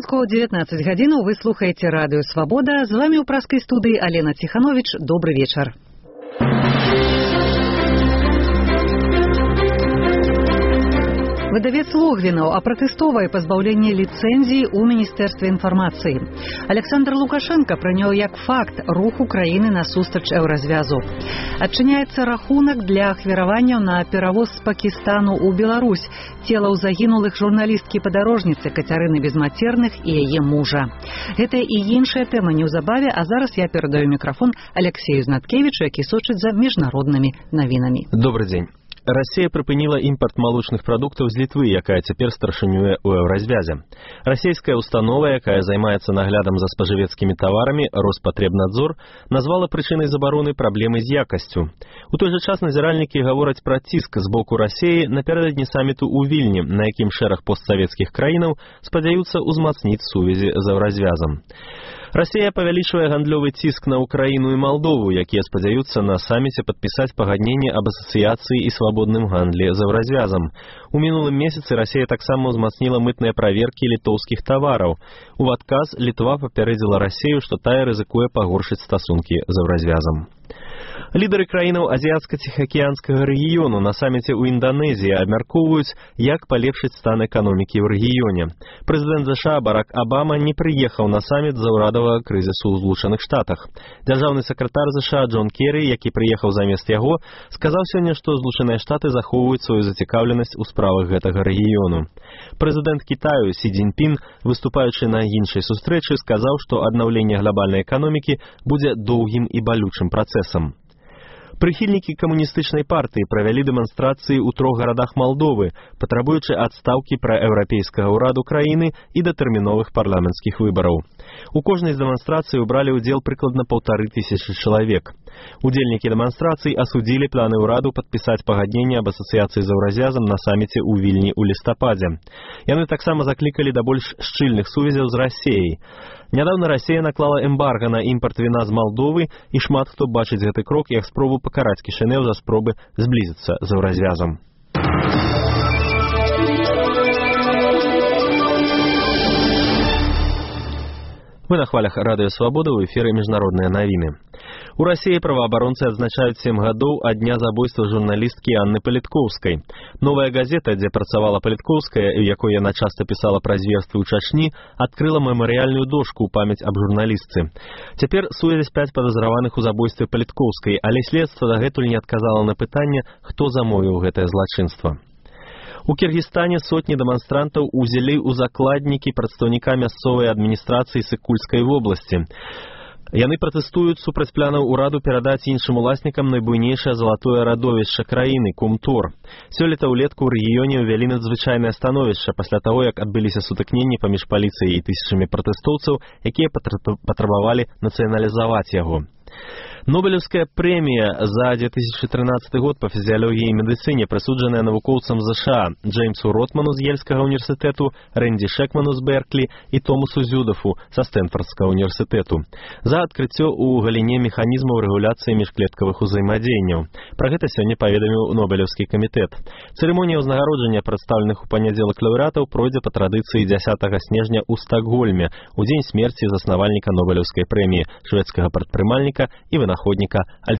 ранку 19 гадзінаў вы слухаеце радыё Свабода. З вами ў праскай студыі Алена Ціхановіч. Добры вечар. Выдавец Логвінаў апратэстовае пазбаўленне ліцэнзіі ў Міністэрстве інфармацыі. Александр Лукашенко прыняў як факт рух Украіны насустрач еўразвязу. Адчыняецца рахунак для ахвяраванняў на перавоз з Пакістану ў Беларусь целаў загінулых журналісткі-падарожніцы Кацярыны Безмацерных і яе мужа. Гэта і іншая тэма неўзабаве, а зараз я перадаю мікрафон Алексею Знаткевічу, які сочыць за міжнароднымі навінамі. Добрый дзень. Расія прыпыніла імпарт малочных прадуктаў з Літвы, якая цяпер старшынюе ў еўразвязе. Расійская установа, якая займаецца наглядам за спажывецкімі таварамі, Роспатребнадзор, назвала прычынай забароны праблемы з якасцю. У той жа час назіральнікі гавораць пра ціск з боку Расіі напярэдадні саміту ў Вільні, на якім шэраг постсавецкіх краінаў спадзяюцца ўзмацніць сувязі з еўразвязам. Расія павялічвае гандлёвы ціск на Украіну і Малдову, якія спадзяюцца на саміце падпісаць пагадненне аб асацыяцыі і свабодным гандлі з еўразвязам. У мінулым месяцы Расія таксама ўзмацніла мытныя праверкі літоўскіх тавараў. У адказ Літва папярэдзіла Расію, што тая рызыкуе пагоршыць стасункі з еўразвязам. Лідары краінаў азіяцка-ціхаакіянскага рэгіёну на саміце ў Інданезіі абмяркоўваюць, як палепшыць стан эканомікі ў рэгіёне. Прэзідэнт ЗША Барак Абама не прыехаў на саміт з-за ўрадавага крызісу ў Злучаных Штатах. Дзяржаўны сакратар ЗША Джон Керрі, які прыехаў замест яго, сказаў сёння, што Злучаныя Штаты захоўваюць сваю зацікаўленасць у справах гэтага рэгіёну. Прэзідэнт Кітаю Сі Цзіньпін, выступаючы на іншай сустрэчы, сказаў, што аднаўленне глобальнай эканомікі будзе доўгім і балючым працэсам. Прыхільнікі камуністычнай партыі правялі дэманстрацыі ў 3 гарадах Малдовы, патрабуючы адстаўкі праеўрапейскага ўраду краіны і датэрміновых парламенцкіх выбараў. У кожнай з дэманстрацый бралі ўдзел прыкладна 1500 чалавек. Удзельнікі дэманстрацый асудзілі планы ўраду падпісаць пагадненне аб асацыяцыі з еўразвязам на саміце ў Вільні ў лістападзе. Яны таксама заклікалі да больш шчыльных сувязяў з Расіяй. Нядаўна Расія наклала эмбарга на імпарт віна з Малдовы, і шмат хто бачыць гэты крок як спробу пакараць Кішынеў за спробы зблізіцца з еўразвязам. Вы на хвалях радыё Свабода, ў эфіры міжнародныя навіны. У Расіі праваабаронцы адзначаюць 7 гадоў ад дня забойства журналісткі Анны Паліткоўскай. Новая газета, дзе працавала Паліткоўская, у якой яна часта пісала пра зверствы ў Чачні, адкрыла мемарыяльную дошку ў памяць аб журналістцы. Цяпер судзяць 5 падазраваных у забойстве Паліткоўскай, але следства дагэтуль не адказала на пытанне, хто замовіў гэтае злачынства. У Кіргізстане сотні дэманстрантаў узялі ў закладнікі прадстаўніка мясцовай адміністрацыі Сыкульскай вобласці. Яны пратэстуюць супраць планаў ураду перадаць іншым уласнікам найбуйнейшае залатое радовішча краіны – Кумтор. Сёлета ўлетку ў рэгіёне ўвялі надзвычайнае становішча пасля таго, як адбыліся сутыкненні паміж паліцыяй і тысячамі пратэстоўцаў, якія патрабавалі нацыяналізаваць яго. Нобелевская прэмія за 2013 год па фізіялогіі і медыцыне прысуджаная навукоўцам ЗША Джеймсу Ротману з Ельскага універсітэту, Рэнді Шекману з Берклі і Томасу Зюдафу са Стэнфордскага універсітэту за адкрыццё ў галіне механізмаў рэгуляцыі міжклеткавых узаемадзеянняў. Пра гэта сёння паведаміў Нобелевскі камітэт. Цырымонія ўзнагароджання прадстаўленых у панядзелак лаўрэатаў пройдзе па традыцыі 10 снежня ў Стакгольме, у дзень смерці заснавальніка Нобелевскай прэміі, шведскага прадпрымальніка і вынаходніка